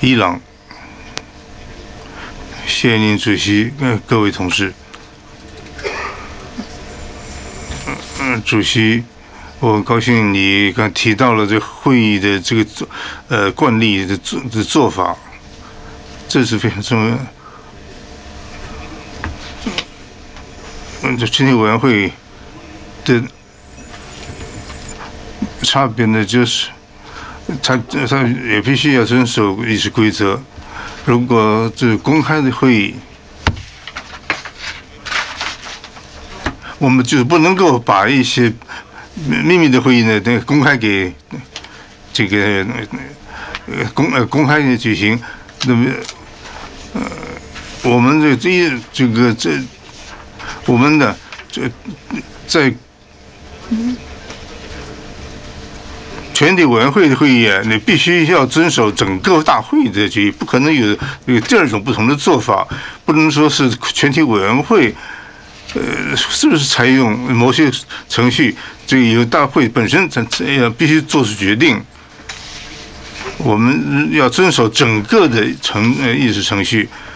伊朗。谢谢您，主席，各位同事。主席，我很高兴你刚提到了这会议的这个惯例的做法，这是非常重要。这全体委员会的差别呢，就是他也必须要遵守议事规则。如果这公开的会议，我们就不能够把一些秘密的会议呢，公开给这个公开的举行。那么我们我们的在全体委员会的会议啊，你必须要遵守整个大会的决议，不可能有第二种不同的做法，不能说是全体委员会。是不是采用某些程序？这个由大会本身必须做出决定。我们要遵守整个的议事程序。